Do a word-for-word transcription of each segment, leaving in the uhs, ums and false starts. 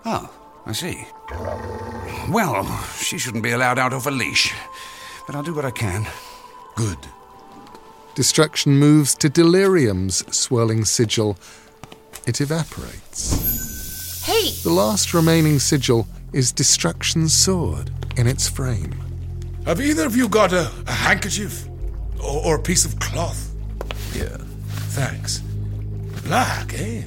Oh, I see. Well, she shouldn't be allowed out off a leash, but I'll do what I can. Good. Destruction moves to Delirium's swirling sigil. It evaporates. Hey! The last remaining sigil is Destruction's sword in its frame. Have either of you got a, a handkerchief? Or, or a piece of cloth? Yeah. Thanks. Black, eh?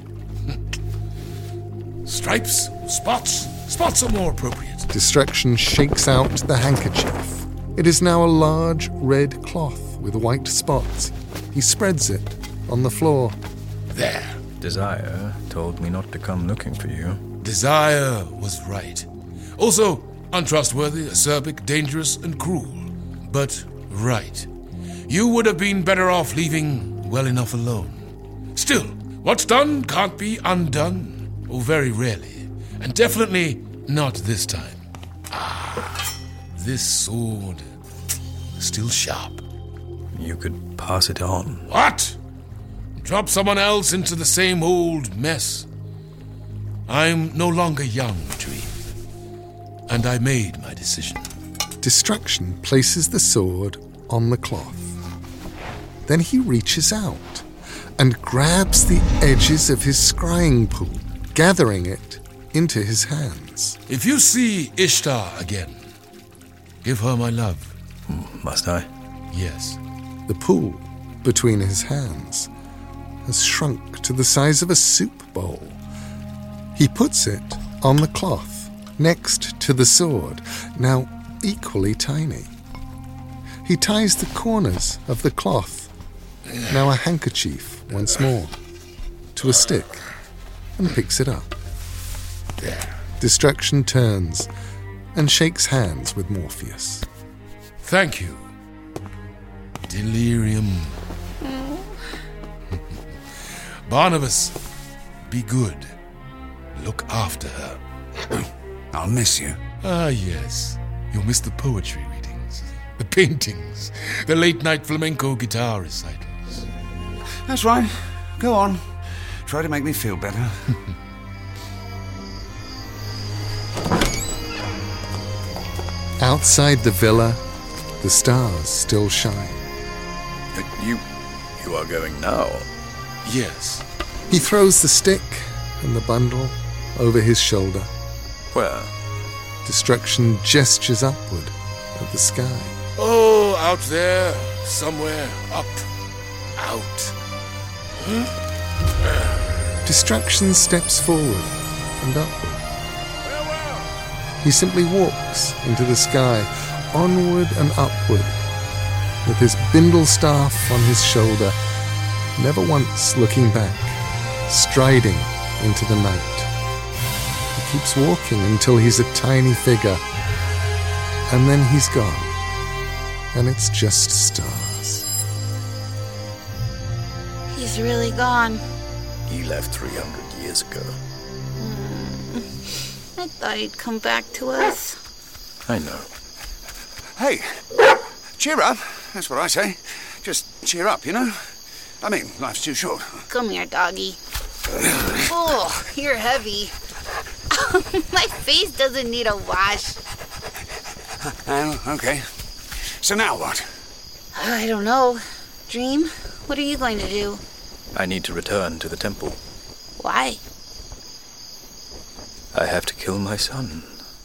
Stripes? Spots? Spots are more appropriate. Destruction shakes out the handkerchief. It is now a large red cloth with white spots. He spreads it on the floor. There. Desire told me not to come looking for you. Desire was right. Also, untrustworthy, acerbic, dangerous, and cruel. But right. You would have been better off leaving well enough alone. Still, what's done can't be undone. Oh, very rarely. And definitely not this time. Ah, this sword. Still sharp. You could pass it on. What? Drop someone else into the same old mess. I'm no longer young, Dream. And I made my decision. Destruction places the sword on the cloth. Then he reaches out and grabs the edges of his scrying pool, gathering it into his hands. If you see Ishtar again, give her my love. Must I? Yes. The pool between his hands has shrunk to the size of a soup bowl. He puts it on the cloth next to the sword, now equally tiny. He ties the corners of the cloth, now a handkerchief once more, to a stick and picks it up. There. Destruction turns and shakes hands with Morpheus. Thank you. Delirium. Barnabas, be good. Look after her. I'll miss you. Ah, yes. You'll miss the poetry readings, the paintings, the late-night flamenco guitar recitals. That's right. Go on. Try to make me feel better. Outside the villa, the stars still shine. You... you are going now? Yes. He throws the stick and the bundle over his shoulder. Where? Destruction gestures upward at the sky. Oh, out there, somewhere, up, out. Huh? Destruction steps forward and upward. He simply walks into the sky, onward and upward, with his bindle staff on his shoulder, never once looking back, striding into the night. He keeps walking until he's a tiny figure, and then he's gone, and it's just stars. He's really gone. He left three hundred years ago. I thought he'd come back to us. I know. Hey, cheer up. That's what I say. Just cheer up, you know? I mean, life's too short. Come here, doggy. Oh, you're heavy. My face doesn't need a wash. Oh, okay. So now what? I don't know. Dream, what are you going to do? I need to return to the temple. Why? I have to kill my son.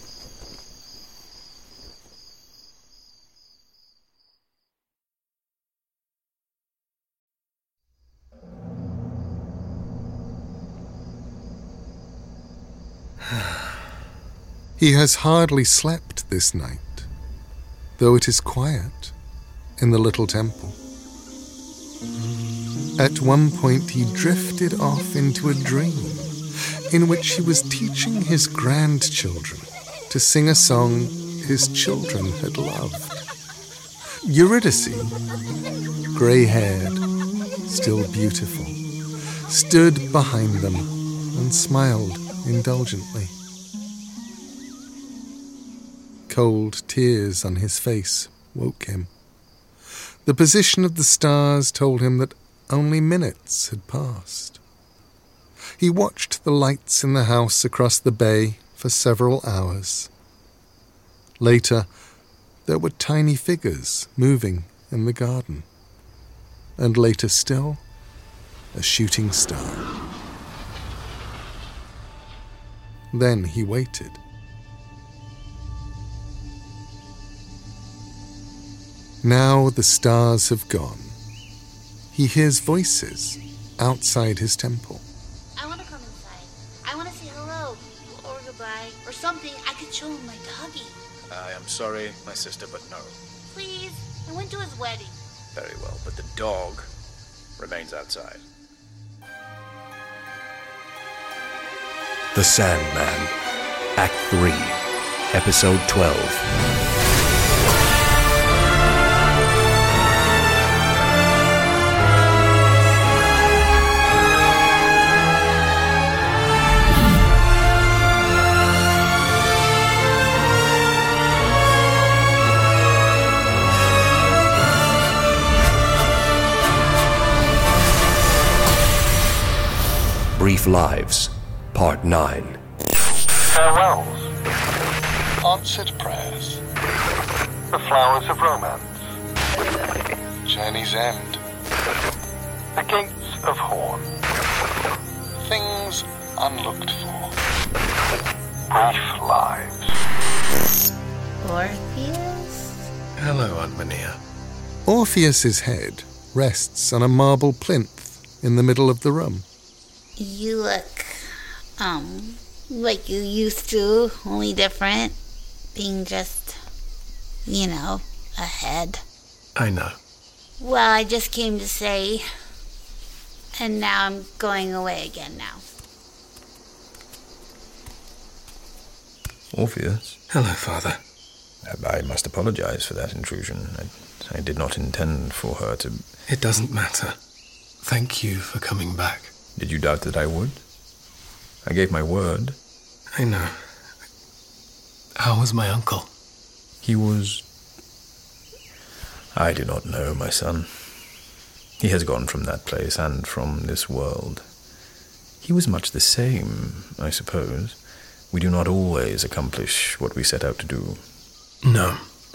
He has hardly slept this night, though it is quiet in the little temple. At one point he drifted off into a dream in which he was teaching his grandchildren to sing a song his children had loved. Eurydice, grey-haired, still beautiful, stood behind them and smiled indulgently. Cold tears on his face woke him. The position of the stars told him that only minutes had passed. He watched the lights in the house across the bay for several hours. Later, there were tiny figures moving in the garden. And later still, a shooting star. Then he waited. Now the stars have gone. He hears voices outside his temple. I want to come inside. I want to say hello or goodbye or something. I could show him my doggy. I am sorry, my sister, but no. Please. I went to his wedding. Very well, but the dog remains outside. The Sandman, Act three, Episode twelve. Brief Lives, Part nine. Farewells, answered prayers, the flowers of romance, journey's end, the gates of Horn, things unlooked for, brief lives. Orpheus? Hello, Aunt Mania. Orpheus's head rests on a marble plinth in the middle of the room. You look, um, like you used to, only different. Being just, you know, a head. I know. Well, I just came to say, and now I'm going away again now. Orpheus? Hello, Father. I must apologize for that intrusion. I, I did not intend for her to... It doesn't matter. Thank you for coming back. Did you doubt that I would? I gave my word. I know. How was my uncle? He was... I do not know, my son. He has gone from that place and from this world. He was much the same, I suppose. We do not always accomplish what we set out to do. No.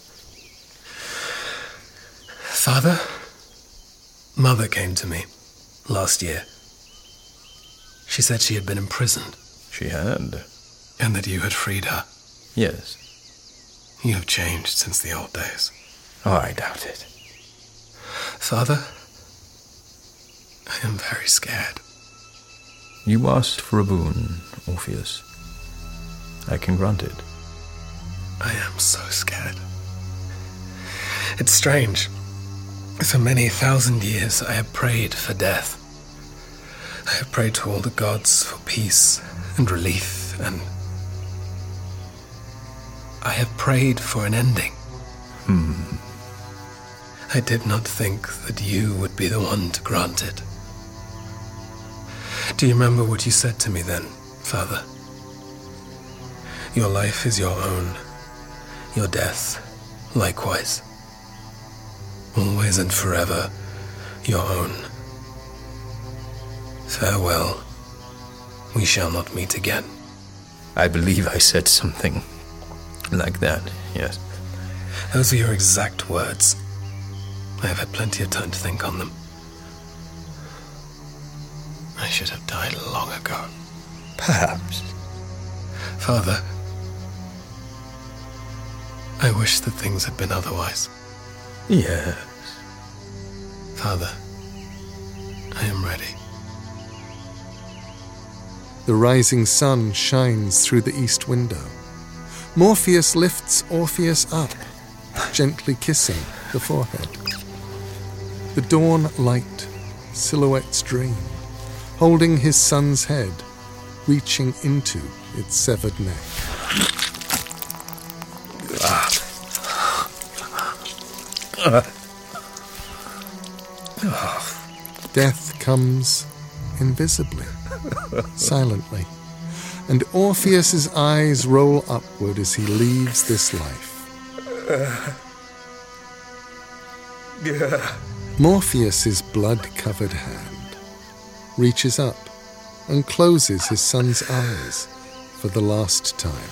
Father, Mother came to me last year. She said she had been imprisoned. She had. And that you had freed her. Yes. You have changed since the old days. Oh, I doubt it. Father, I am very scared. You asked for a boon, Orpheus. I can grant it. I am so scared. It's strange. For many thousand years I have prayed for death. I have prayed to all the gods for peace and relief, and I have prayed for an ending. Hmm. I did not think that you would be the one to grant it. Do you remember what you said to me then, Father? Your life is your own, your death likewise. Always and forever your own. Farewell. We shall not meet again. I believe I said something like that, yes. Those are your exact words. I have had plenty of time to think on them. I should have died long ago. Perhaps. Father, I wish that things had been otherwise. Yes. Father, I am ready. The rising sun shines through the east window. Morpheus lifts Orpheus up, gently kissing the forehead. The dawn light silhouettes dream, holding his son's head, reaching into its severed neck. Death comes invisibly, silently, and Orpheus's eyes roll upward as he leaves this life. Morpheus's blood-covered hand reaches up and closes his son's eyes for the last time.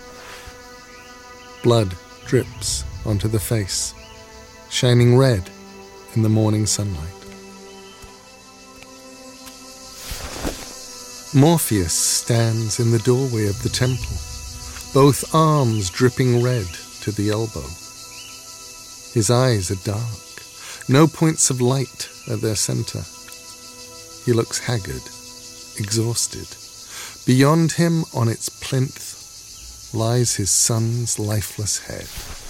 Blood drips onto the face, shining red in the morning sunlight. Morpheus stands in the doorway of the temple, both arms dripping red to the elbow. His eyes are dark, no points of light at their center. He looks haggard, exhausted. Beyond him, on its plinth, lies his son's lifeless head.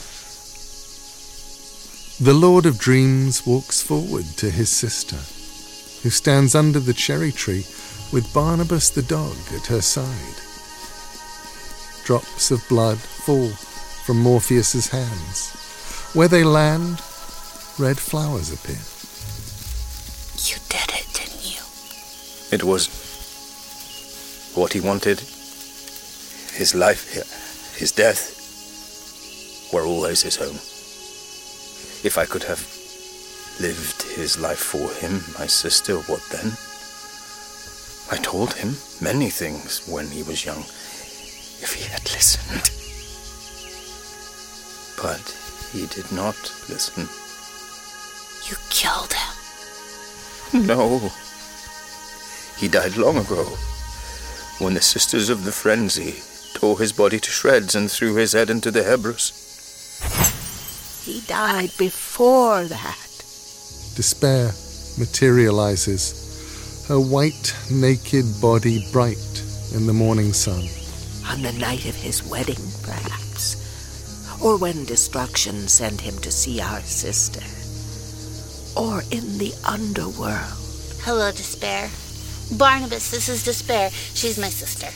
The Lord of Dreams walks forward to his sister, who stands under the cherry tree with Barnabas the dog at her side. Drops of blood fall from Morpheus's hands. Where they land, red flowers appear. You did it, didn't you? It was what he wanted. His life, his death, were always his own. If I could have lived his life for him, my sister, what then? I told him many things when he was young. If he had listened. But he did not listen. You killed him. No. He died long ago, when the Sisters of the Frenzy tore his body to shreds and threw his head into the Hebrus. He died before that. Despair materializes, her white, naked body bright in the morning sun. On the night of his wedding, perhaps. Or when destruction sent him to see our sister. Or in the underworld. Hello, Despair. Barnabas, this is Despair. She's my sister.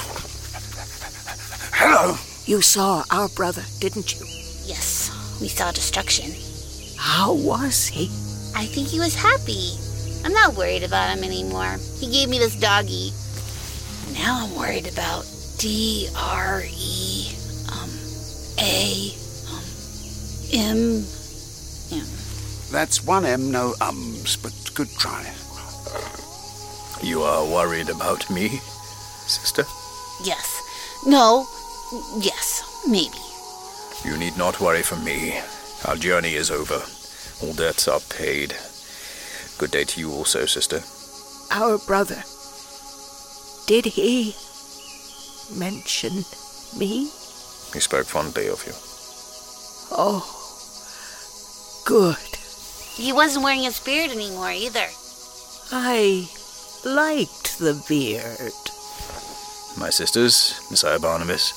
Hello. You saw our brother, didn't you? Yes, we saw destruction. How was he? I think he was happy. I'm not worried about him anymore. He gave me this doggy. Now I'm worried about D R E um, A um, M M. That's one M, no ums, but good try. You are worried about me, sister? Yes. No. Yes. Maybe. You need not worry for me. Our journey is over. All debts are paid. Good day to you also, sister. Our brother. Did he mention me? He spoke fondly of you. Oh, good. He wasn't wearing his beard anymore either. I liked the beard. My sisters, Messiah Barnabas,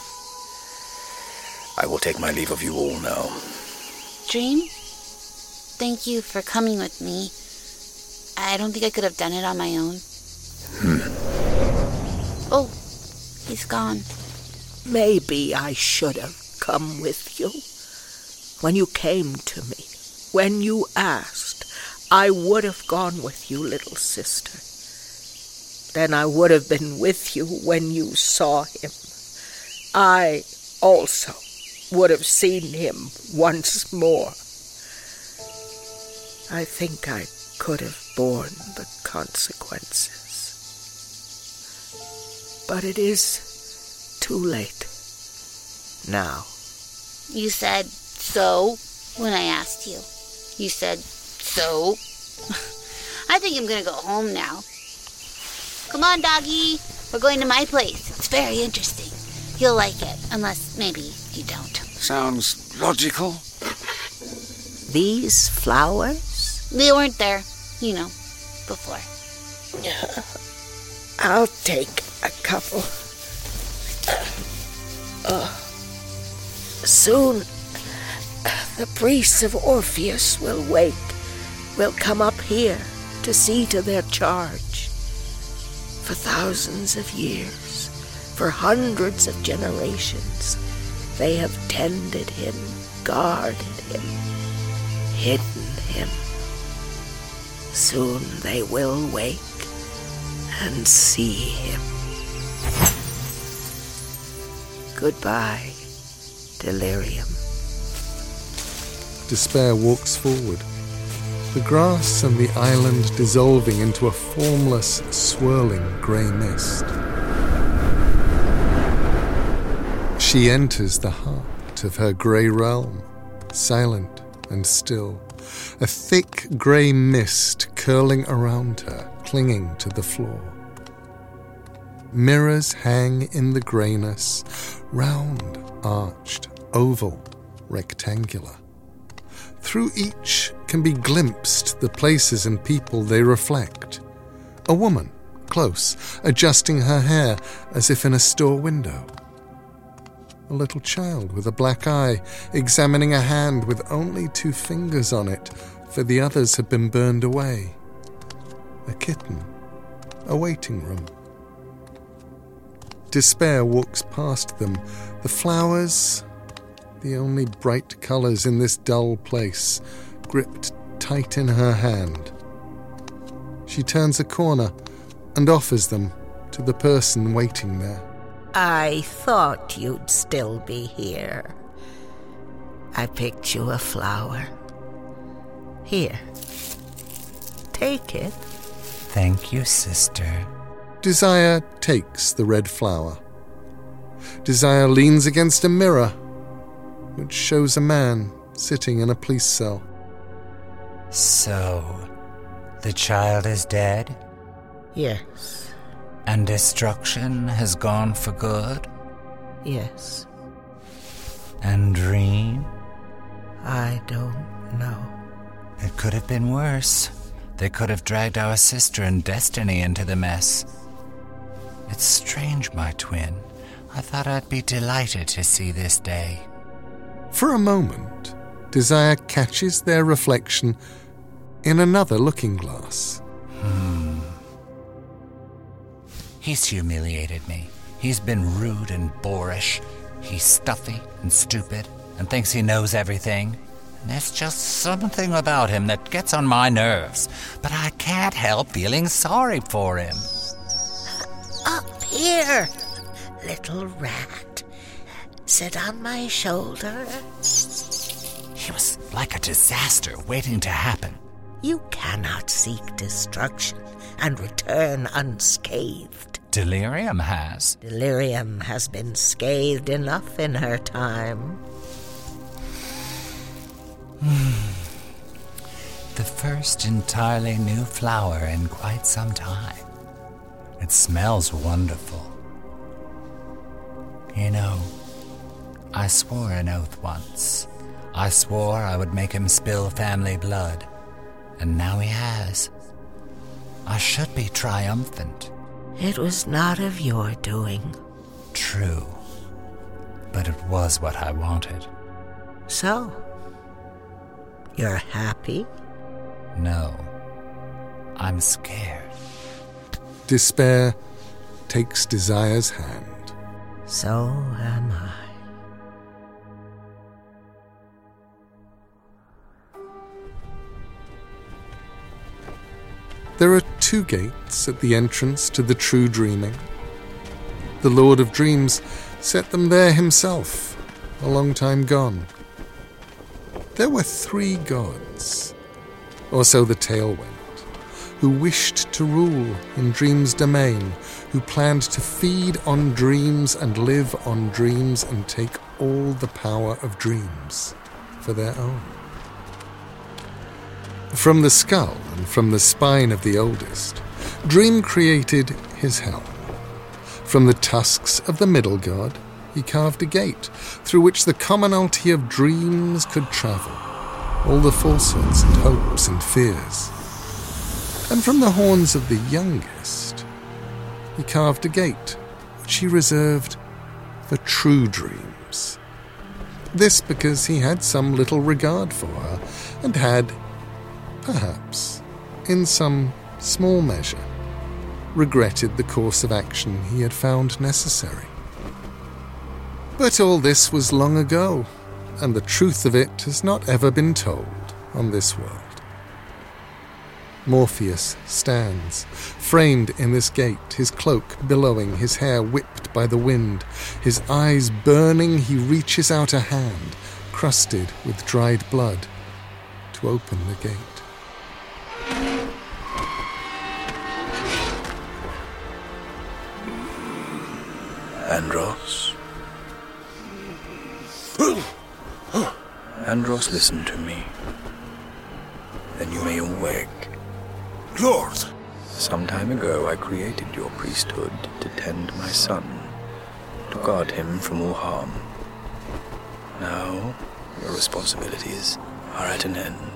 I will take my leave of you all now. Dream, thank you for coming with me. I don't think I could have done it on my own. Hmm. Oh, he's gone. Maybe I should have come with you. When you came to me, when you asked, I would have gone with you, little sister. Then I would have been with you when you saw him. I also would have seen him once more. I think I could have borne the consequences. But it is too late now. You said so when I asked you. You said so. I think I'm gonna go home now. Come on, doggy. We're going to my place. It's very interesting. You'll like it, unless maybe you don't. Sounds logical. These flowers? They weren't there, you know, before. I'll take a couple. Uh, soon, the priests of Orpheus will wake, will come up here to see to their charge. For thousands of years, for hundreds of generations, they have tended him, guarded him, hidden him. Soon they will wake and see him. Goodbye, Delirium. Despair walks forward, the grass and the island dissolving into a formless, swirling grey mist. She enters the heart of her grey realm, silent and still, a thick grey mist curling around her, clinging to the floor. Mirrors hang in the greyness, round, arched, oval, rectangular. Through each can be glimpsed the places and people they reflect. A woman, close, adjusting her hair as if in a store window. A little child with a black eye, examining a hand with only two fingers on it, for the others have been burned away. A kitten, a waiting room. Despair walks past them. The flowers, the only bright colours in this dull place, gripped tight in her hand. She turns a corner and offers them to the person waiting there. I thought you'd still be here. I picked you a flower. Here. Take it. Thank you, sister. Desire takes the red flower. Desire leans against a mirror, which shows a man sitting in a police cell. So, the child is dead? Yes. And destruction has gone for good? Yes. And Dream? I don't know. It could have been worse. They could have dragged our sister and Destiny into the mess. It's strange, my twin. I thought I'd be delighted to see this day. For a moment, Desire catches their reflection in another looking glass. Hmm. He's humiliated me. He's been rude and boorish. He's stuffy and stupid and thinks he knows everything. And there's just something about him that gets on my nerves. But I can't help feeling sorry for him. Up here, little rat. Sit on my shoulder. He was like a disaster waiting to happen. You cannot seek destruction and return unscathed. Delirium has. Delirium has been scathed enough in her time. The first entirely new flower in quite some time. It smells wonderful. You know, I swore an oath once. I swore I would make him spill family blood. And now he has. I should be triumphant. It was not of your doing. True. But it was what I wanted. So, you're happy? No. I'm scared. Despair takes Desire's hand. So am I. There are two gates at the entrance to the true dreaming. The Lord of Dreams set them there himself, a long time gone. There were three gods, or so the tale went, who wished to rule in Dream's domain, who planned to feed on dreams and live on dreams and take all the power of dreams for their own. From the skull and from the spine of the oldest, Dream created his helm. From the tusks of the middle god, he carved a gate through which the commonalty of dreams could travel, all the falsehoods and hopes and fears. And from the horns of the youngest, he carved a gate which he reserved for true dreams. This because he had some little regard for her and had, perhaps, in some small measure, regretted the course of action he had found necessary. But all this was long ago, and the truth of it has not ever been told on this world. Morpheus stands, framed in this gate, his cloak billowing, his hair whipped by the wind, his eyes burning. He reaches out a hand, crusted with dried blood, to open the gate. Andros, Andros, listen to me. Then you may awake. Lord! Some time ago I created your priesthood to tend my son, to guard him from all harm. Now, your responsibilities are at an end.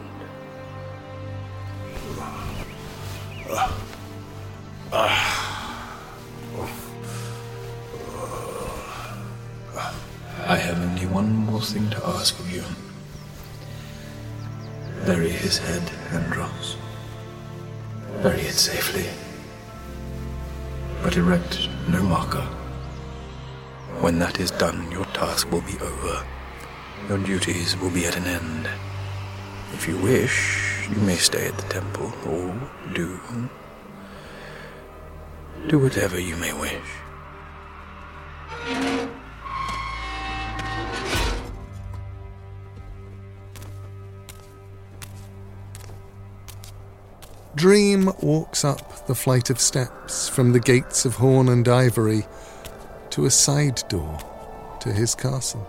I have only one more thing to ask of you. Bury his head, Andros. Bury it safely. But erect no marker. When that is done, your task will be over. Your duties will be at an end. If you wish, you may stay at the temple, or do... do whatever you may wish. Dream walks up the flight of steps from the gates of horn and ivory to a side door to his castle.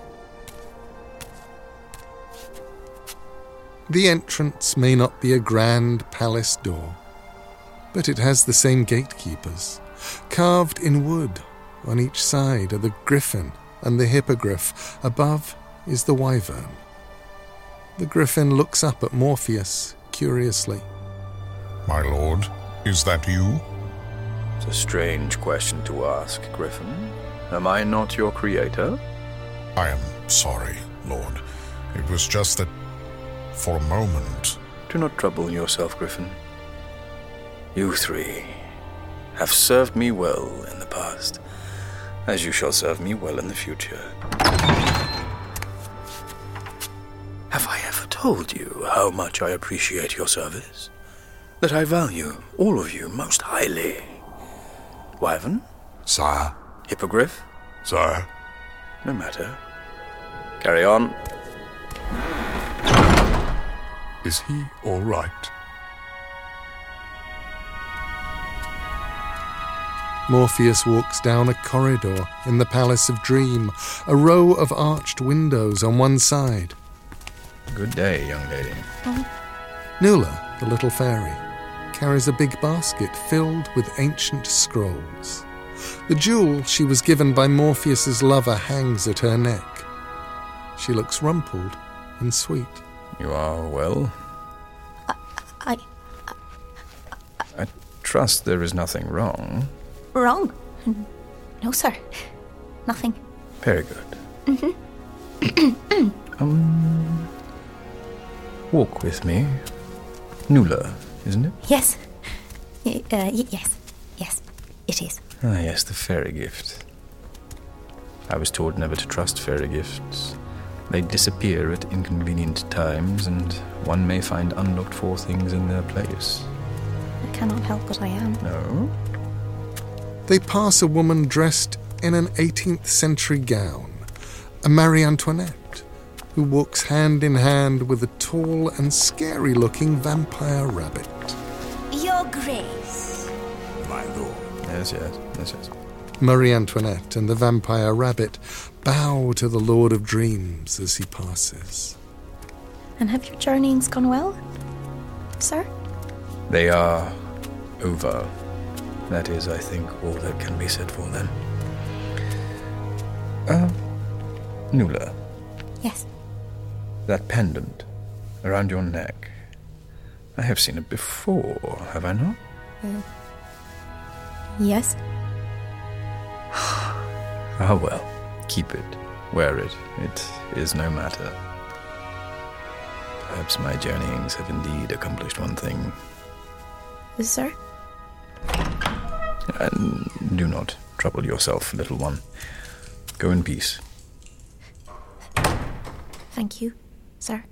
The entrance may not be a grand palace door, but it has the same gatekeepers. Carved in wood on each side are the griffin and the hippogriff. Above is the wyvern. The griffin looks up at Morpheus curiously. My lord, is that you? It's a strange question to ask, Griffin. Am I not your creator? I am sorry, lord. It was just that, for a moment... Do not trouble yourself, Griffin. You three have served me well in the past, as you shall serve me well in the future. Have I ever told you how much I appreciate your service? That I value all of you most highly? Wyvern? Sire. Hippogriff? Sire. No matter. Carry on. Is he all right? Morpheus walks down a corridor in the Palace of Dream, a row of arched windows on one side. Good day, young lady. Oh. Nula, the little fairy, carries a big basket filled with ancient scrolls. The jewel she was given by Morpheus's lover hangs at her neck. She looks rumpled and sweet. You are well? I... I, I trust there is nothing wrong. Wrong? No, sir. Nothing. Very good. Mm-hmm. um... Walk with me. Nula, isn't it? Yes. Y- uh, y- yes. Yes, it is. Ah, yes, the fairy gift. I was taught never to trust fairy gifts. They disappear at inconvenient times, and one may find unlooked-for things in their place. I cannot help what I am. No? They pass a woman dressed in an eighteenth century gown, a Marie Antoinette, who walks hand in hand with a tall and scary-looking vampire rabbit. Your Grace. My lord. Yes, yes, yes, yes. Marie Antoinette and the vampire rabbit bow to the Lord of Dreams as he passes. And have your journeyings gone well, sir? They are over. That is, I think, all that can be said for them. Uh, Nula. Yes? That pendant around your neck. I have seen it before, have I not? Uh, yes? Ah, well, keep it. Wear it. It is no matter. Perhaps my journeyings have indeed accomplished one thing. Sir? And do not trouble yourself, little one. Go in peace. Thank you, sir.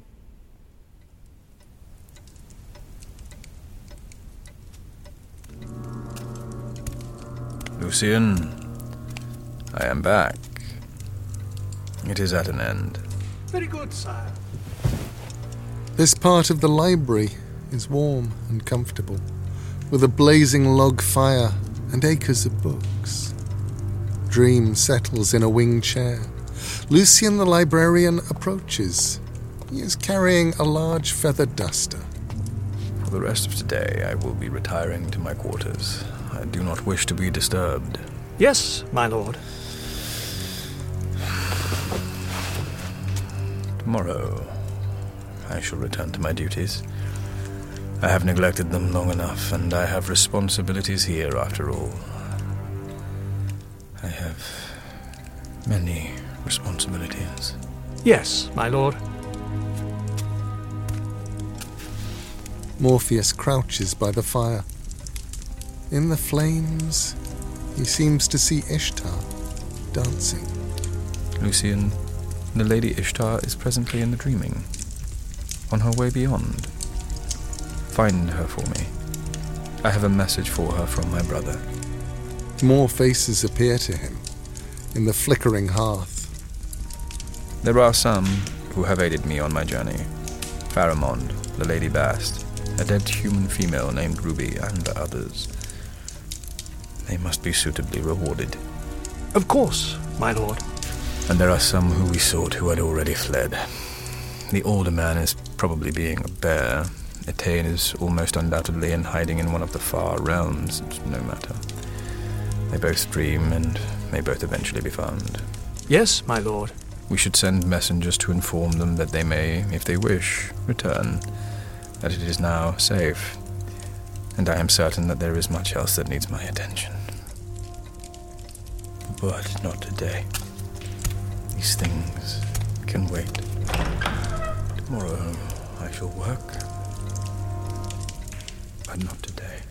Lucian, I am back. It is at an end. Very good, sire. This part of the library is warm and comfortable, with a blazing log fire and acres of books. Dream settles in a wing chair, Lucian the librarian approaches. He is carrying a large feathered duster. For the rest of today, I will be retiring to my quarters. I do not wish to be disturbed. Yes, my lord. Tomorrow, I shall return to my duties. I have neglected them long enough, and I have responsibilities here after all. I have many responsibilities. Yes, my lord. Morpheus crouches by the fire. In the flames, he seems to see Ishtar dancing. Lucian, the Lady Ishtar is presently in the dreaming, on her way beyond. Find her for me. I have a message for her from my brother. More faces appear to him in the flickering hearth. There are some who have aided me on my journey. Pharamond, the Lady Bast, a dead human female named Ruby, and others. They must be suitably rewarded. Of course, my lord. And there are some who we sought who had already fled. The older man is probably being a bear. Etain is almost undoubtedly in hiding in one of the far realms. No matter. They both dream and may both eventually be found. Yes, my lord. We should send messengers to inform them that they may, if they wish, return. That it is now safe. And I am certain that there is much else that needs my attention. But not today. These things can wait. Tomorrow I shall work. But not today.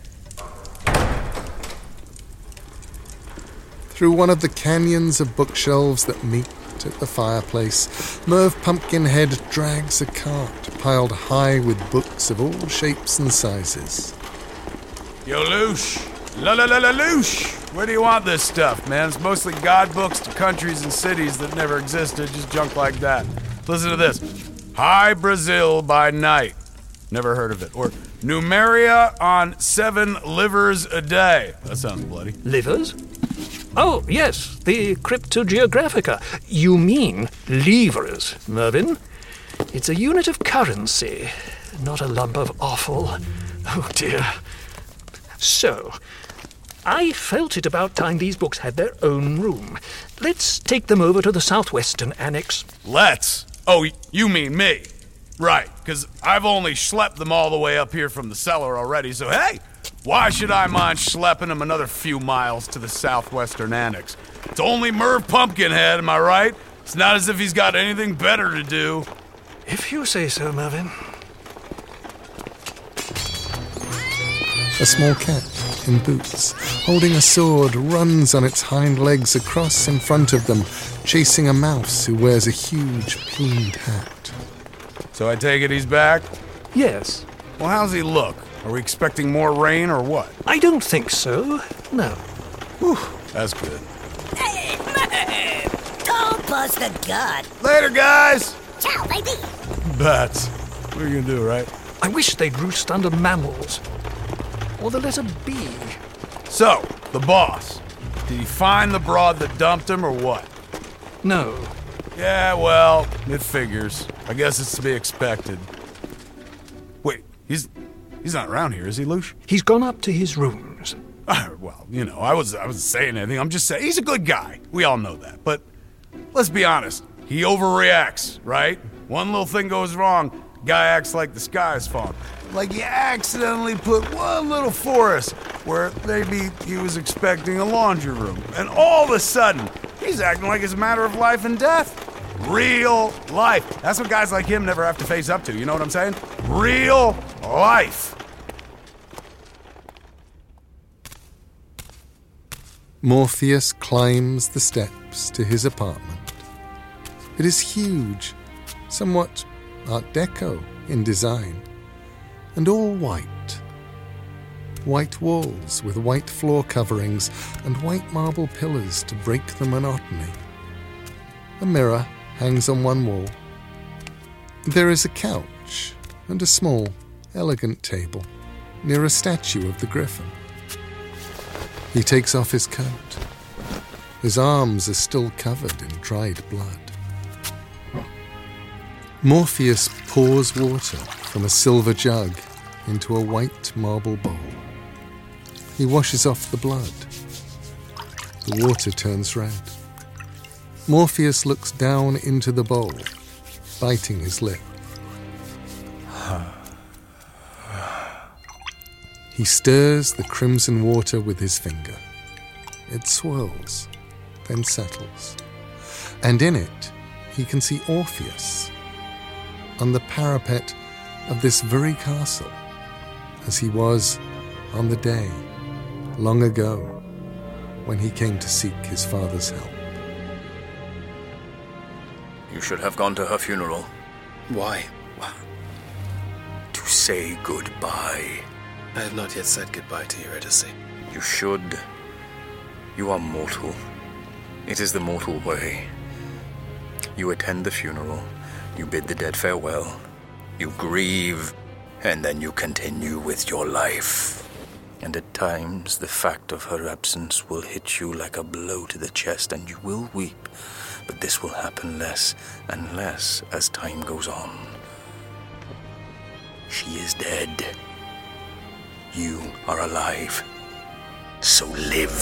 Through one of the canyons of bookshelves that meet at the fireplace, Merv Pumpkinhead drags a cart piled high with books of all shapes and sizes. Yo, Loosh. La la la la Loosh. Where do you want this stuff, man? It's mostly god books to countries and cities that never existed, just junk like that. Listen to this. High Brazil by Night. Never heard of it. Or Numeria on seven livers a day. That sounds bloody. Livers? Oh, yes, the Cryptogeographica. You mean levers, Mervyn. It's a unit of currency, not a lump of offal. Oh, dear. So, I felt it about time these books had their own room. Let's take them over to the southwestern annex. Let's? Oh, you mean me. Right, because I've only schlepped them all the way up here from the cellar already, so hey, why should I mind schlepping them another few miles to the southwestern annex? It's only Merv Pumpkinhead, am I right? It's not as if he's got anything better to do. If you say so, Mervyn. A small cat in boots, holding a sword, runs on its hind legs across in front of them, chasing a mouse who wears a huge plumed hat. So I take it he's back? Yes. Well, how's he look? Are we expecting more rain or what? I don't think so. No. Whew, that's good. Hey, Merv! Don't bust the gut. Later, guys! Ciao, baby! Bats. What are you gonna do, right? I wish they'd roost under mammals. Or the letter B. So, the boss. Did he find the broad that dumped him or what? No. Yeah, well, it figures. I guess it's to be expected. Wait, he's he's not around here, is he, Loosh? He's gone up to his rooms. Uh, well, you know, I was I wasn't saying anything. I'm just saying he's a good guy. We all know that. But let's be honest. He overreacts, right? One little thing goes wrong, guy acts like the sky is falling. Like you accidentally put one little forest where maybe he was expecting a laundry room. And all of a sudden, he's acting like it's a matter of life and death. Real life. That's what guys like him never have to face up to, you know what I'm saying? Real life. Morpheus climbs the steps to his apartment. It is huge, somewhat Art Deco in design, and all white. White walls with white floor coverings and white marble pillars to break the monotony. A mirror hangs on one wall. There is a couch and a small, elegant table near a statue of the griffin. He takes off his coat. His arms are still covered in dried blood. Morpheus pours water from a silver jug into a white marble bowl. He washes off the blood. The water turns red. Morpheus looks down into the bowl, biting his lip. He stirs the crimson water with his finger. It swirls, then settles. And in it, he can see Orpheus on the parapet of this very castle, as he was on the day, long ago, when he came to seek his father's help. You should have gone to her funeral. Why? To say goodbye. I have not yet said goodbye to Eurydice. You should. You are mortal. It is the mortal way. You attend the funeral, you bid the dead farewell, you grieve, and then you continue with your life. And at times, the fact of her absence will hit you like a blow to the chest, and you will weep. But this will happen less and less as time goes on. She is dead. You are alive. So live.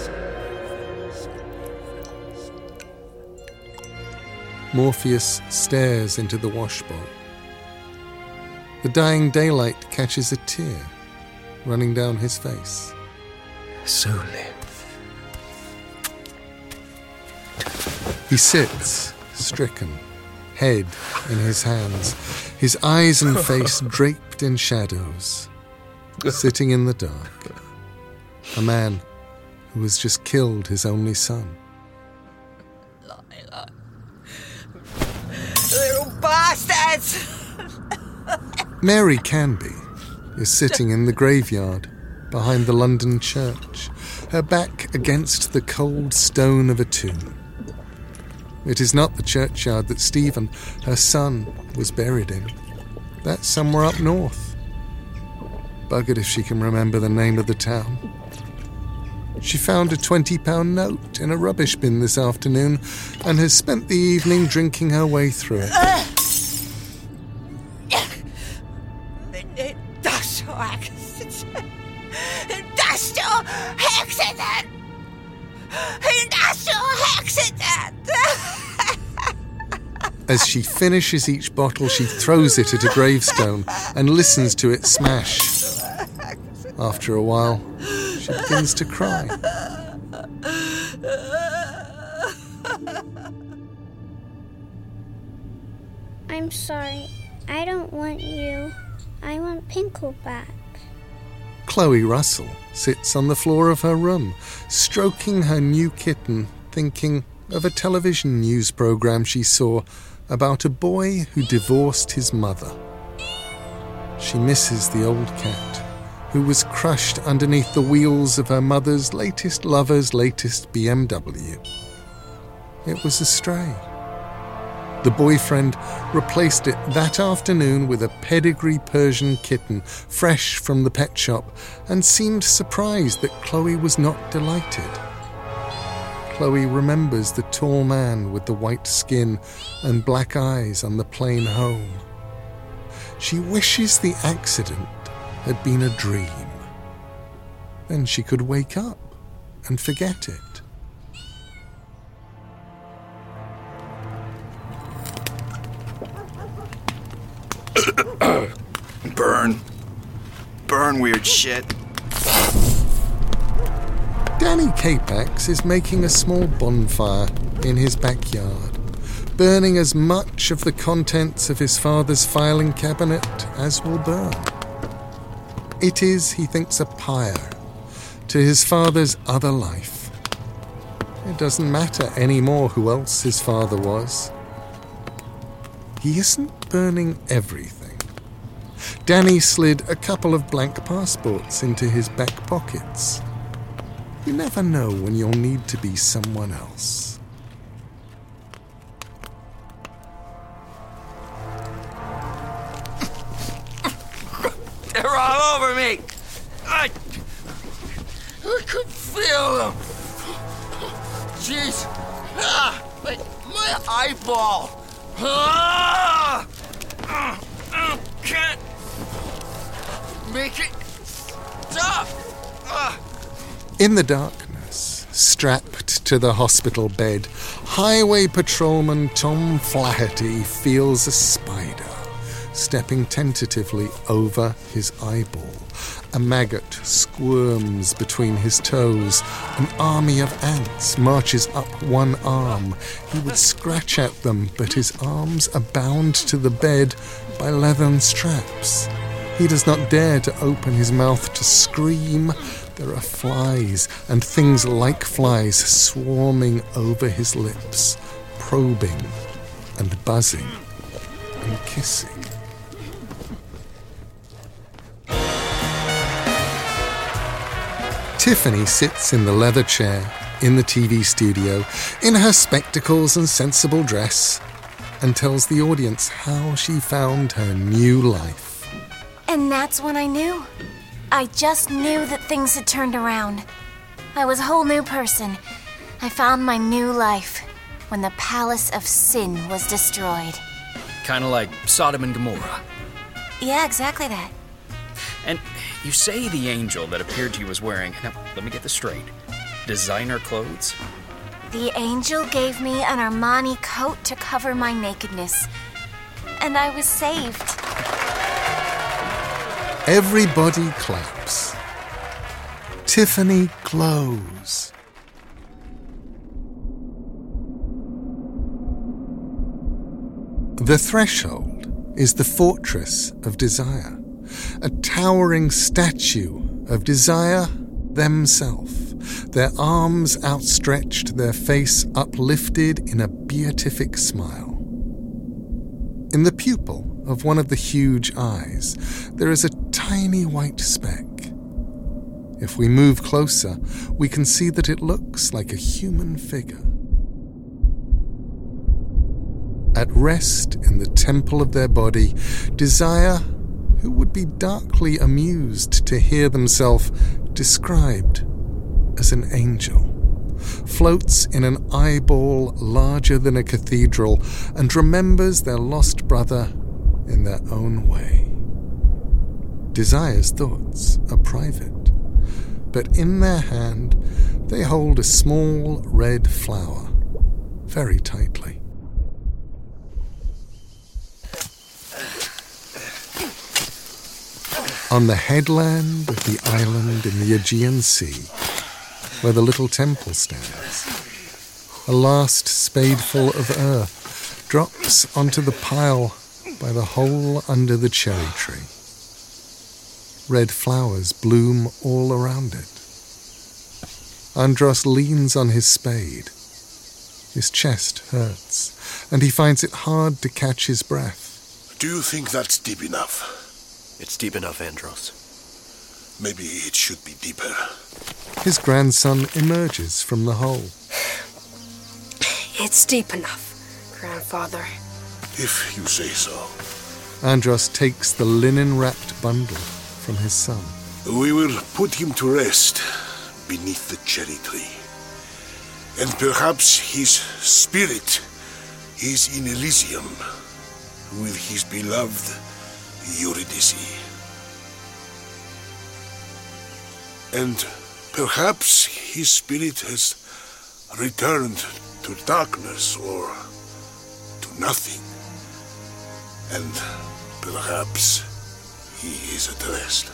Morpheus stares into the washbowl. The dying daylight catches a tear running down his face. So live. He sits, stricken, head in his hands, his eyes and face draped in shadows, sitting in the dark. A man who has just killed his only son. Little bastards! Mary Canby is sitting in the graveyard behind the London church, her back against the cold stone of a tomb. It is not the churchyard that Stephen, her son, was buried in. That's somewhere up north. Buggered if she can remember the name of the town. She found a twenty pound note in a rubbish bin this afternoon and has spent the evening drinking her way through it. Industrial accident! Industrial accident! Industrial accident! As she finishes each bottle, she throws it at a gravestone and listens to it smash. After a while, she begins to cry. I'm sorry. I don't want you. I want Pinkle back. Chloe Russell sits on the floor of her room, stroking her new kitten, thinking of a television news program she saw about a boy who divorced his mother. She misses the old cat, who was crushed underneath the wheels of her mother's latest lover's latest B M W. It was a stray. The boyfriend replaced it that afternoon with a pedigree Persian kitten, fresh from the pet shop, and seemed surprised that Chloe was not delighted. Chloe remembers the tall man with the white skin and black eyes on the plane home. She wishes the accident had been a dream. Then she could wake up and forget it. Burn. Burn, weird shit. Danny Capax is making a small bonfire in his backyard, burning as much of the contents of his father's filing cabinet as will burn. It is, he thinks, a pyre to his father's other life. It doesn't matter anymore who else his father was. He isn't burning everything. Danny slid a couple of blank passports into his back pockets. You never know when you'll need to be someone else. They're all over me! I, I could feel them! jeez! Ah, my, my eyeball! Ah! Ah, ah, can't make it stop! Ah. In the darkness, strapped to the hospital bed, Highway Patrolman Tom Flaherty feels a spider stepping tentatively over his eyeball. A maggot squirms between his toes. An army of ants marches up one arm. He would scratch at them, but his arms are bound to the bed by leathern straps. He does not dare to open his mouth to scream. There are flies and things like flies swarming over his lips, probing and buzzing and kissing. Tiffany sits in the leather chair in the T V studio in her spectacles and sensible dress and tells the audience how she found her new life. And that's when I knew. I just knew that things had turned around. I was a whole new person. I found my new life when the Palace of Sin was destroyed. Kind of like Sodom and Gomorrah. Yeah, exactly that. And you say the angel that appeared to you was wearing, now let me get this straight, designer clothes? The angel gave me an Armani coat to cover my nakedness. And I was saved. Everybody claps. Tiffany glows. The threshold is the fortress of desire, a towering statue of desire themselves, their arms outstretched, their face uplifted in a beatific smile. In the pupil of one of the huge eyes, there is a tiny white speck. If we move closer, we can see that it looks like a human figure. At rest in the temple of their body, desire, who would be darkly amused to hear themselves described as an angel, floats in an eyeball larger than a cathedral and remembers their lost brother in their own way. Desire's thoughts are private, but in their hand they hold a small red flower very tightly. On the headland of the island in the Aegean Sea, where the little temple stands, a last spadeful of earth drops onto the pile by the hole under the cherry tree. Red flowers bloom all around it. Andros leans on his spade. His chest hurts, and he finds it hard to catch his breath. Do you think that's deep enough? It's deep enough, Andros. Maybe it should be deeper. His grandson emerges from the hole. It's deep enough, Grandfather. If you say so. Andros takes the linen-wrapped bundle from his son. We will put him to rest beneath the cherry tree. And perhaps his spirit is in Elysium with his beloved Eurydice. And perhaps his spirit has returned to darkness or to nothing. And perhaps he is at rest.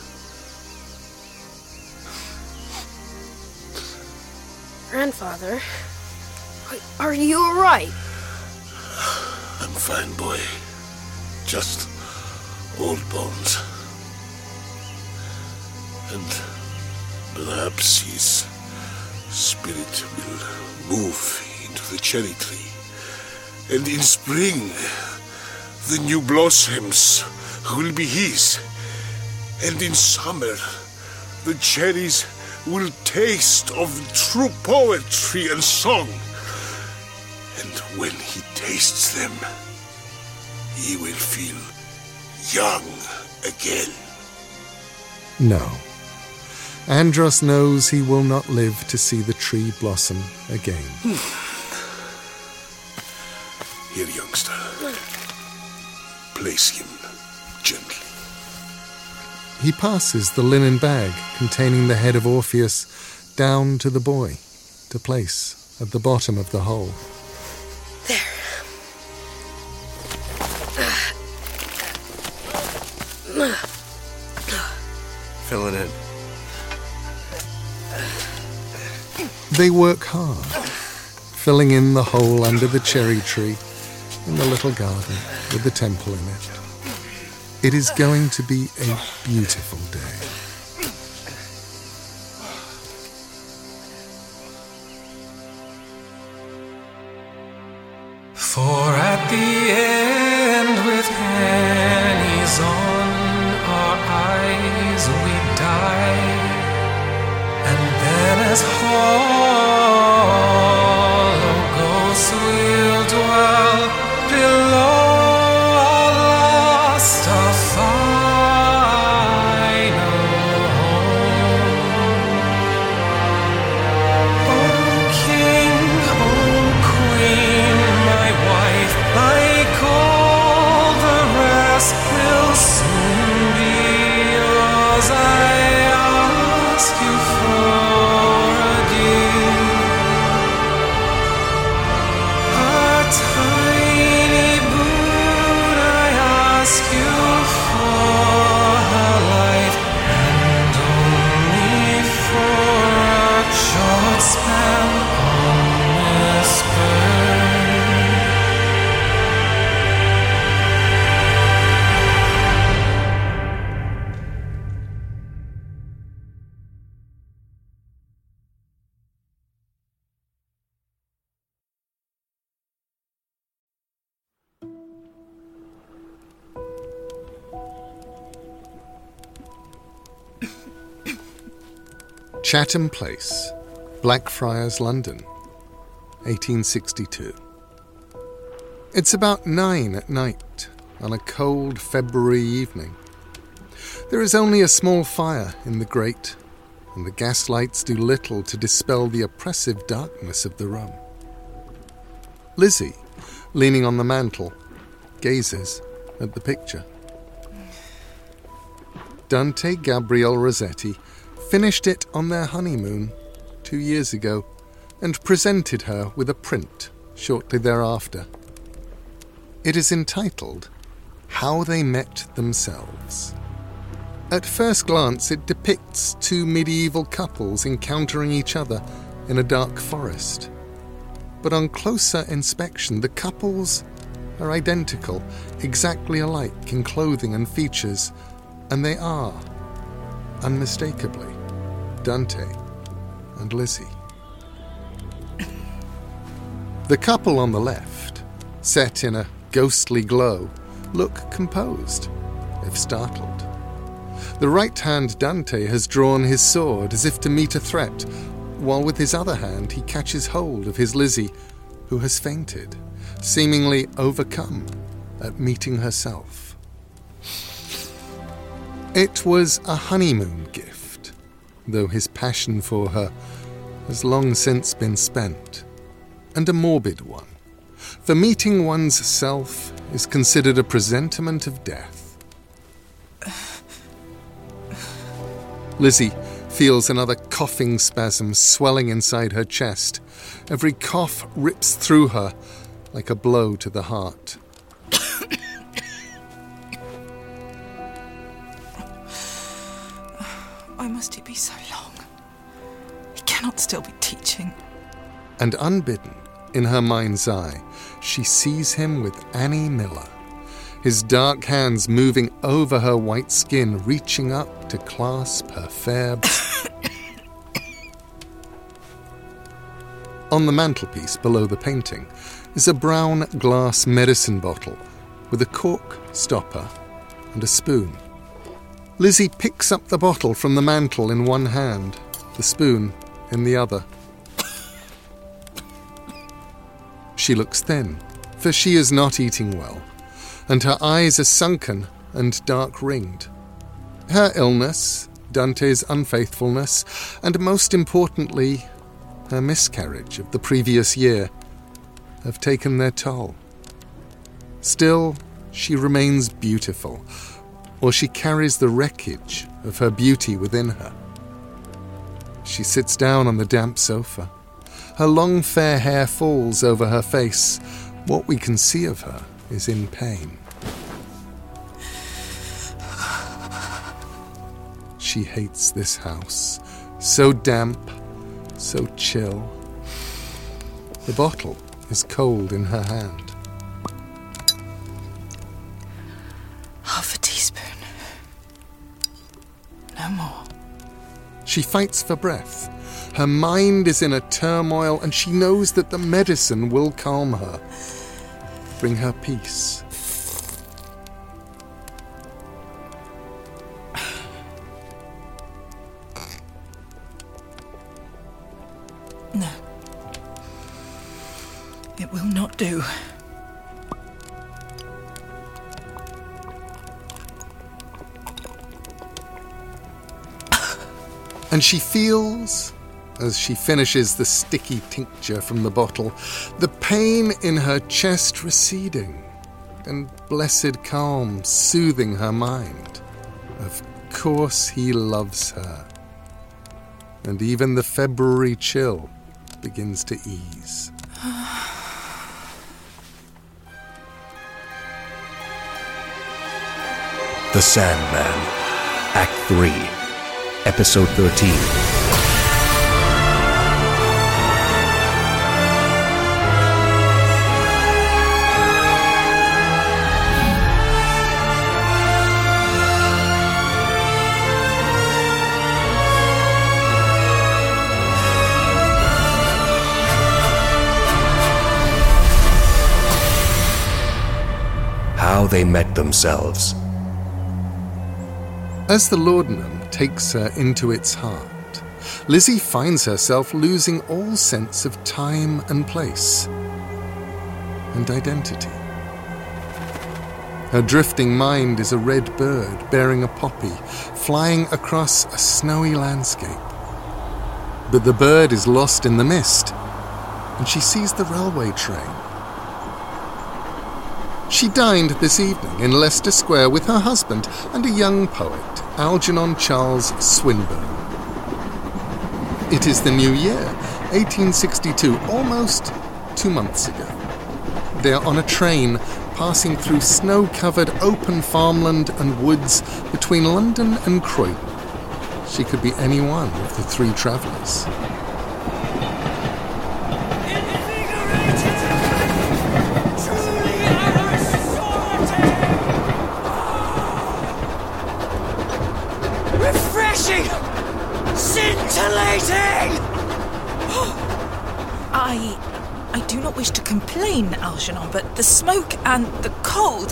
Grandfather, are you all right? I'm fine, boy. Just old bones. And perhaps his spirit will move into the cherry tree. And in spring, the new blossoms will be his. And in summer, the cherries will taste of true poetry and song. And when he tastes them, he will feel young again. No. Andros knows he will not live to see the tree blossom again. Here, youngster. Place him gently. He passes the linen bag containing the head of Orpheus down to the boy to place at the bottom of the hole. There. Fill it in. They work hard, filling in the hole under the cherry tree in the little garden with the temple in it. It is going to be a beautiful day. For at the end, with pennies on our eyes, we die, and then as hollow ghosts we'll dwell below our lost, our final home. Oh King, oh Queen, my wife, like all the rest, will soon be yours. I ask you for a gift, a tiny boon. I ask you for her life, and only for a short span on this earth. Chatham Place, Blackfriars, London, eighteen sixty-two. It's about nine at night on a cold February evening. There is only a small fire in the grate, and the gaslights do little to dispel the oppressive darkness of the room. Lizzie, leaning on the mantel, gazes at the picture. Dante Gabriel Rossetti finished it on their honeymoon two years ago and presented her with a print shortly thereafter. It is entitled How They Met Themselves. At first glance, it depicts two medieval couples encountering each other in a dark forest. But on closer inspection, the couples are identical, exactly alike in clothing and features, and they are, unmistakably, Dante and Lizzie. The couple on the left, set in a ghostly glow, look composed, if startled. The right-hand Dante has drawn his sword as if to meet a threat, while with his other hand he catches hold of his Lizzie, who has fainted, seemingly overcome at meeting herself. It was a honeymoon gift, though his passion for her has long since been spent, and a morbid one, for meeting one's self is considered a presentiment of death. Lizzie feels another coughing spasm swelling inside her chest. Every cough rips through her like a blow to the heart. Why must he be so long? He cannot still be teaching. And unbidden, in her mind's eye, she sees him with Annie Miller, his dark hands moving over her white skin, reaching up to clasp her fair... On the mantelpiece below the painting is a brown glass medicine bottle with a cork stopper and a spoon. Lizzie picks up the bottle from the mantel in one hand, the spoon in the other. She looks thin, for she is not eating well, and her eyes are sunken and dark-ringed. Her illness, Dante's unfaithfulness, and most importantly, her miscarriage of the previous year, have taken their toll. Still, she remains beautiful, or she carries the wreckage of her beauty within her. She sits down on the damp sofa. Her long fair hair falls over her face. What we can see of her is in pain. She hates this house. So damp, so chill. The bottle is cold in her hand. Half a teaspoon. No more. She fights for breath. Her mind is in a turmoil, and she knows that the medicine will calm her, bring her peace. No. It will not do. And she feels, as she finishes the sticky tincture from the bottle, the pain in her chest receding, and blessed calm soothing her mind. Of course he loves her. And even the February chill begins to ease. The Sandman, Act three, Episode thirteen. How they met themselves. As the laudanum takes her into its heart, Lizzie finds herself losing all sense of time and place and identity. Her drifting mind is a red bird bearing a poppy, flying across a snowy landscape. But the bird is lost in the mist, and she sees the railway train. She dined this evening in Leicester Square with her husband and a young poet, Algernon Charles Swinburne. It is the new year, eighteen sixty-two, almost two months ago. They are on a train passing through snow-covered open farmland and woods between London and Croydon. She could be any one of the three travellers. Scintillating! I... I do not wish to complain, Algernon, but the smoke and the cold...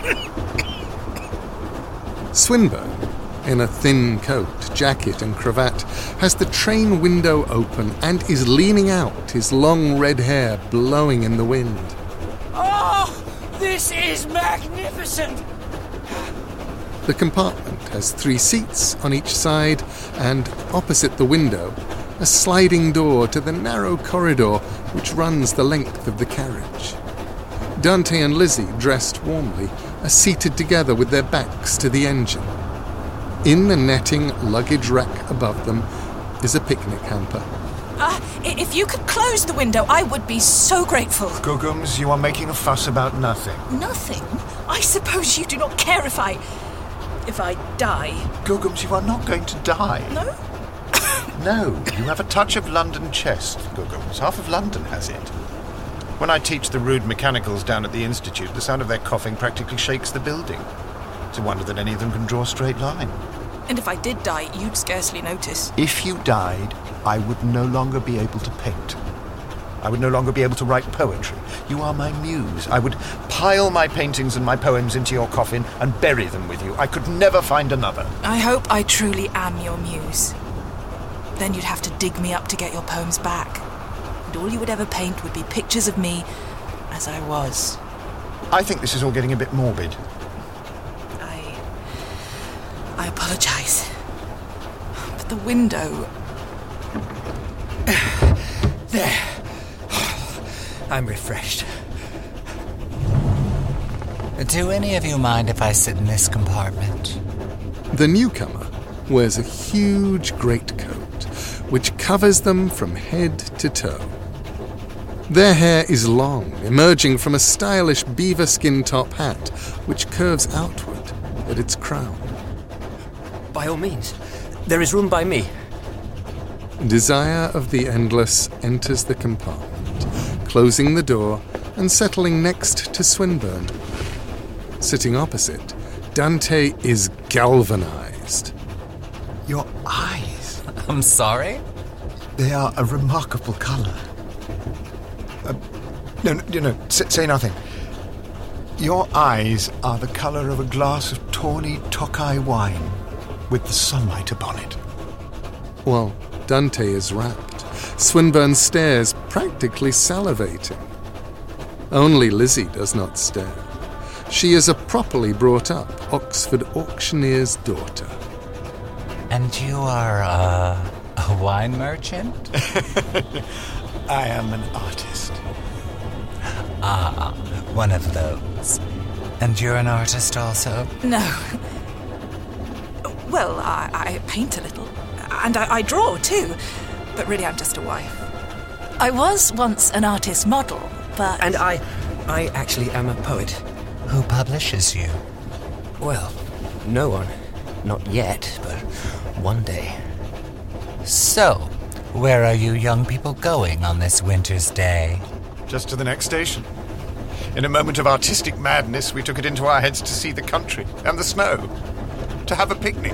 Swinburne, in a thin coat, jacket and cravat, has the train window open and is leaning out, his long red hair blowing in the wind. Oh, this is magnificent! The compartment has three seats on each side, and opposite the window, a sliding door to the narrow corridor which runs the length of the carriage. Dante and Lizzie, dressed warmly, are seated together with their backs to the engine. In the netting luggage rack above them is a picnic hamper. Uh, if you could close the window, I would be so grateful. Guggums, you are making a fuss about nothing. Nothing? I suppose you do not care if I... if I die. Guggums, you are not going to die. No? No, you have a touch of London chest, Guggums. Half of London has it. When I teach the rude mechanicals down at the Institute, the sound of their coughing practically shakes the building. It's a wonder that any of them can draw a straight line. And if I did die, you'd scarcely notice. If you died, I would no longer be able to paint. I would no longer be able to write poetry. You are my muse. I would pile my paintings and my poems into your coffin and bury them with you. I could never find another. I hope I truly am your muse. Then you'd have to dig me up to get your poems back. And all you would ever paint would be pictures of me as I was. I think this is all getting a bit morbid. I... I apologize. at the window. There. I'm refreshed. Do any of you mind if I sit in this compartment? The newcomer wears a huge greatcoat, which covers them from head to toe. Their hair is long, emerging from a stylish beaver skin top hat, which curves outward at its crown. By all means, there is room by me. Desire of the Endless enters the compartment, closing the door and settling next to Swinburne. Sitting opposite, Dante is galvanized. Your eyes. I'm sorry? They are a remarkable colour. Uh, no, no, no, no say, say nothing. Your eyes are the colour of a glass of tawny Tokai wine with the sunlight upon it. While Dante is rapt, Swinburne stares, practically salivating. Only Lizzie does not stare. She is a properly brought-up Oxford auctioneer's daughter. And you are, uh, a wine merchant? I am an artist. Ah, one of those. And you're an artist also? No. Well, I, I paint a little. And I, I draw, too. But really, I'm just a wife. I was once an artist model, but... And I... I actually am a poet. Who publishes you? Well, no one. Not yet, but one day. So, where are you young people going on this winter's day? Just to the next station. In a moment of artistic madness, we took it into our heads to see the country and the snow. To have a picnic.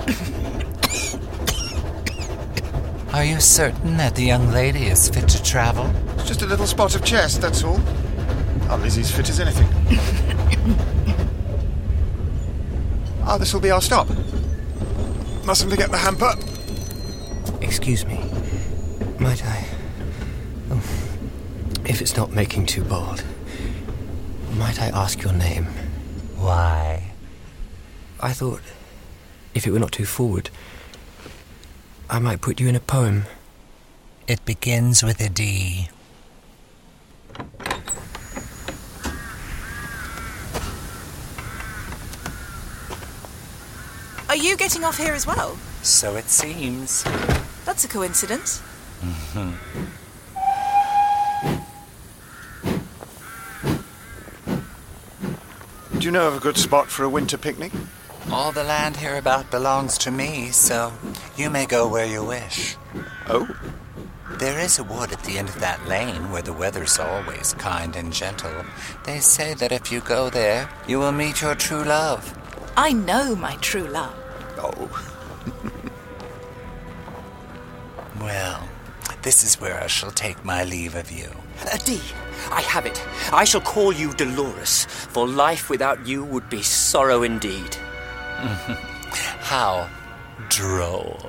Are you certain that the young lady is fit to travel? It's just a little spot of chest, that's all. Our Lizzie's fit as anything. Ah, oh, this will be our stop. Mustn't forget the hamper. Excuse me. Might I... Oh, if it's not making too bold, might I ask your name? Why? I thought, if it were not too forward, I might put you in a poem. It begins with a D. Are you getting off here as well? So it seems. That's a coincidence. Mm-hmm. Do you know of a good spot for a winter picnic? All the land hereabout belongs to me, so you may go where you wish. Oh? There is a wood at the end of that lane where the weather's always kind and gentle. They say that if you go there, you will meet your true love. I know my true love. Oh. Well, this is where I shall take my leave of you. Uh, Dee, I have it. I shall call you Dolores, for life without you would be sorrow indeed. How droll.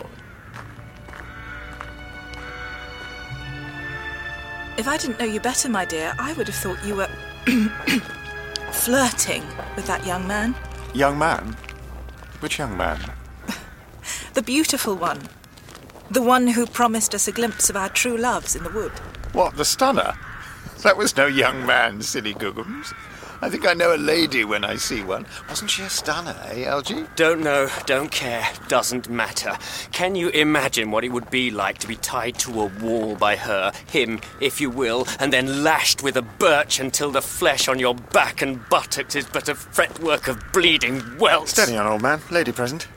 If I didn't know you better, my dear, I would have thought you were flirting with that young man. Young man? Which young man? The beautiful one. The one who promised us a glimpse of our true loves in the wood. What, the stunner? That was no young man, silly googums. I think I know a lady when I see one. Wasn't she a stunner, eh, L G? Don't know, don't care, doesn't matter. Can you imagine what it would be like to be tied to a wall by her, him, if you will, and then lashed with a birch until the flesh on your back and buttocks is but a fretwork of bleeding welts? Steady on, old man. Lady present.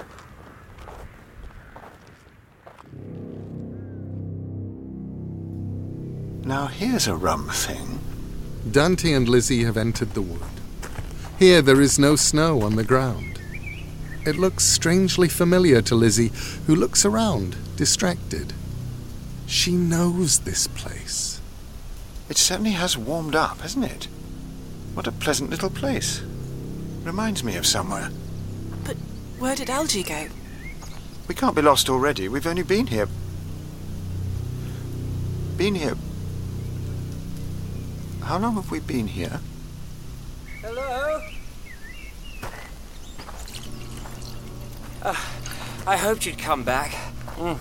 Now here's a rum thing. Dante and Lizzie have entered the wood. Here there is no snow on the ground. It looks strangely familiar to Lizzie, who looks around, distracted. She knows this place. It certainly has warmed up, hasn't it? What a pleasant little place. Reminds me of somewhere. But where did Algie go? We can't be lost already. We've only been here... Been here... How long have we been here? Hello? Uh, I hoped you'd come back. Mm.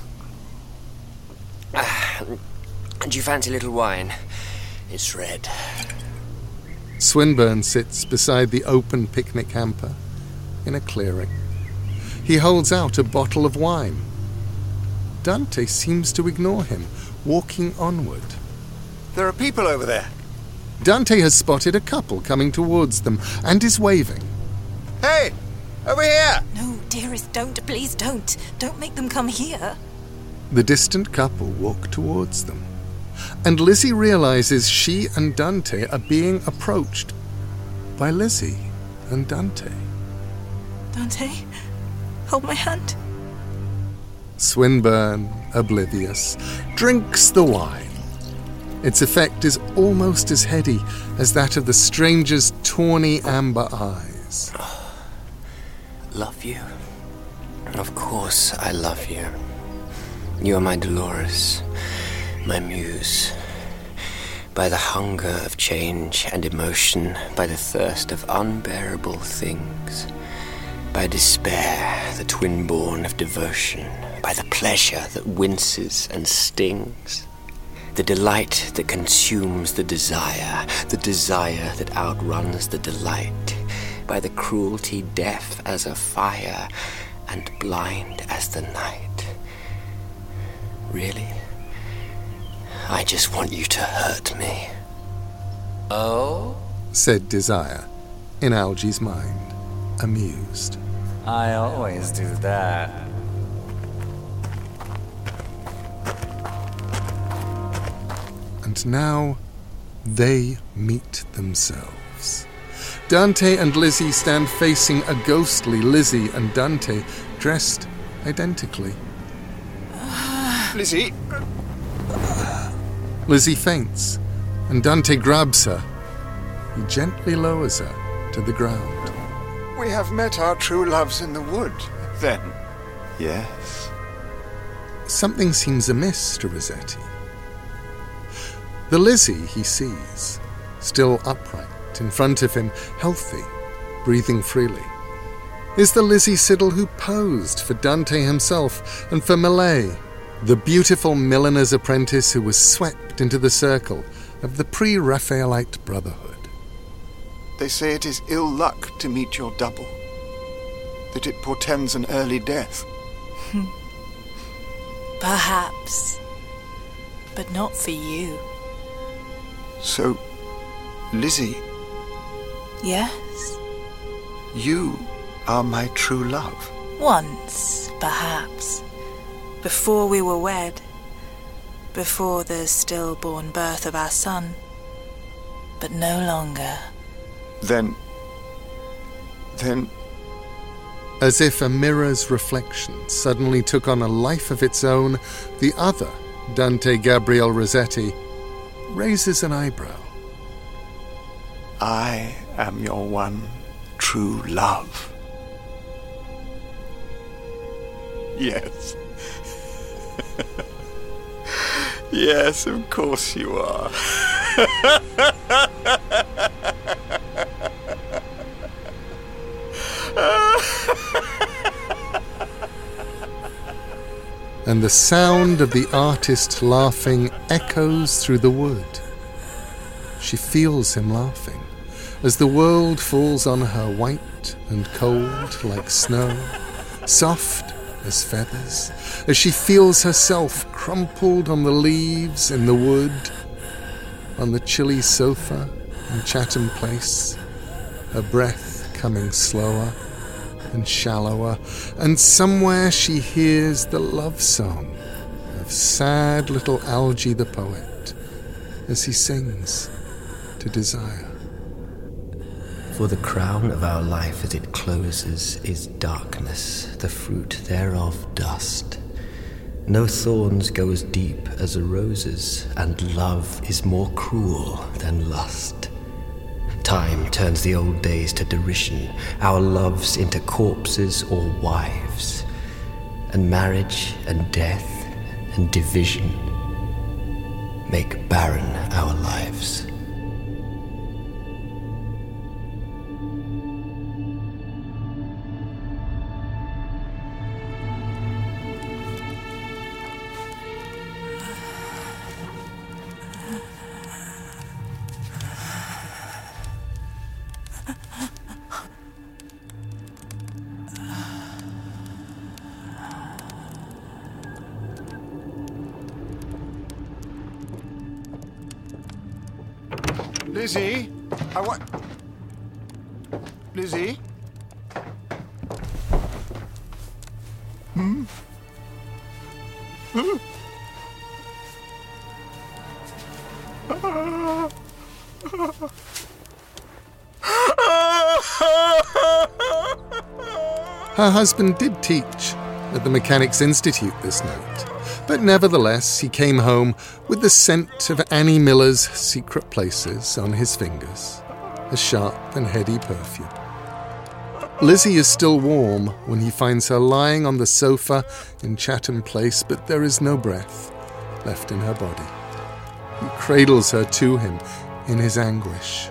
Ah, do you fancy a little wine? It's red. Swinburne sits beside the open picnic hamper in a clearing. He holds out a bottle of wine. Dante seems to ignore him, walking onward. There are people over there. Dante has spotted a couple coming towards them and is waving. Hey! Over here! No, dearest, don't. Please don't. Don't make them come here. The distant couple walk towards them, and Lizzie realizes she and Dante are being approached by Lizzie and Dante. Dante, hold my hand. Swinburne, oblivious, drinks the wine. Its effect is almost as heady as that of the stranger's tawny amber eyes. Love you? Of course I love you. You are my Dolores, my muse. By the hunger of change and emotion, by the thirst of unbearable things, by despair, the twin-born of devotion, by the pleasure that winces and stings, the delight that consumes the desire, the desire that outruns the delight, by the cruelty deaf as a fire and blind as the night. Really? I just want you to hurt me. Oh? Said Desire, in Algy's mind, amused. I always do that. And now they meet themselves. Dante and Lizzie stand facing a ghostly Lizzie and Dante, dressed identically. Lizzie? Lizzie faints, and Dante grabs her. He gently lowers her to the ground. We have met our true loves in the wood, then. Yes. Something seems amiss to Rossetti. The Lizzie he sees, still upright in front of him, healthy, breathing freely, is the Lizzie Siddal who posed for Dante himself and for Millais, the beautiful milliner's apprentice who was swept into the circle of the pre-Raphaelite Brotherhood. They say it is ill luck to meet your double, that it portends an early death. Perhaps, but not for you. So, Lizzie... Yes? You are my true love. Once, perhaps. Before we were wed. Before the stillborn birth of our son. But no longer. Then... Then... As if a mirror's reflection suddenly took on a life of its own, the other, Dante Gabriel Rossetti, raises an eyebrow. I am your one true love. Yes. Yes, of course you are. And the sound of the artist laughing echoes through the wood. She feels him laughing as the world falls on her white and cold like snow, soft as feathers, as she feels herself crumpled on the leaves in the wood, on the chilly sofa in Chatham Place, her breath coming slower and shallower, and somewhere she hears the love song of sad little Algy the poet as he sings to Desire. For the crown of our life as it closes is darkness, the fruit thereof dust. No thorns go as deep as a rose's, and love is more cruel than lust. Time turns the old days to derision, our loves into corpses or wives, and marriage and death and division make barren our lives. Lizzie? I want... Lizzie? Hmm? Her husband did teach at the Mechanics' Institute this night, but nevertheless he came home with the scent of Annie Miller's Secret Places on his fingers, a sharp and heady perfume. Lizzie is still warm when he finds her lying on the sofa in Chatham Place, but there is no breath left in her body. He cradles her to him in his anguish.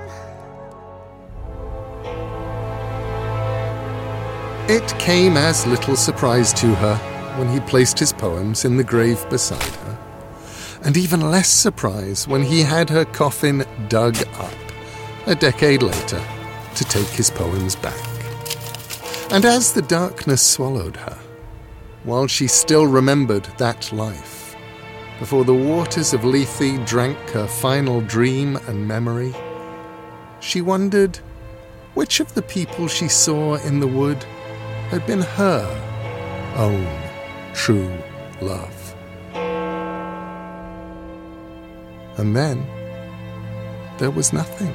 It came as little surprise to her when he placed his poems in the grave beside her, and even less surprise when he had her coffin dug up a decade later to take his poems back. And as the darkness swallowed her, while she still remembered that life, before the waters of Lethe drank her final dream and memory, she wondered which of the people she saw in the wood had been her own true love. And then there was nothing.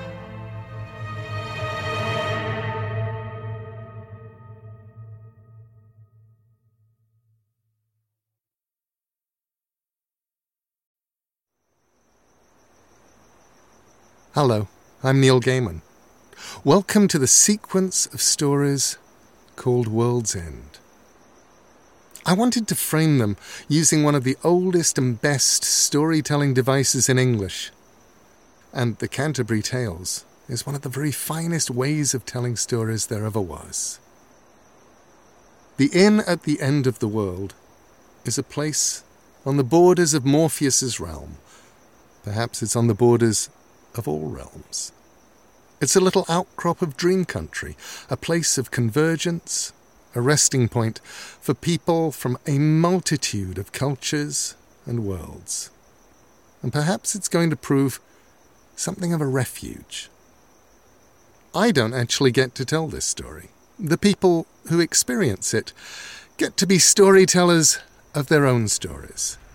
Hello, I'm Neil Gaiman. Welcome to the sequence of stories called World's End. I wanted to frame them using one of the oldest and best storytelling devices in English. And the Canterbury Tales is one of the very finest ways of telling stories there ever was. The inn at the end of the world is a place on the borders of Morpheus's realm. Perhaps it's on the borders of all realms. It's a little outcrop of dream country, a place of convergence, a resting point for people from a multitude of cultures and worlds. And perhaps it's going to prove something of a refuge. I don't actually get to tell this story. The people who experience it get to be storytellers of their own stories.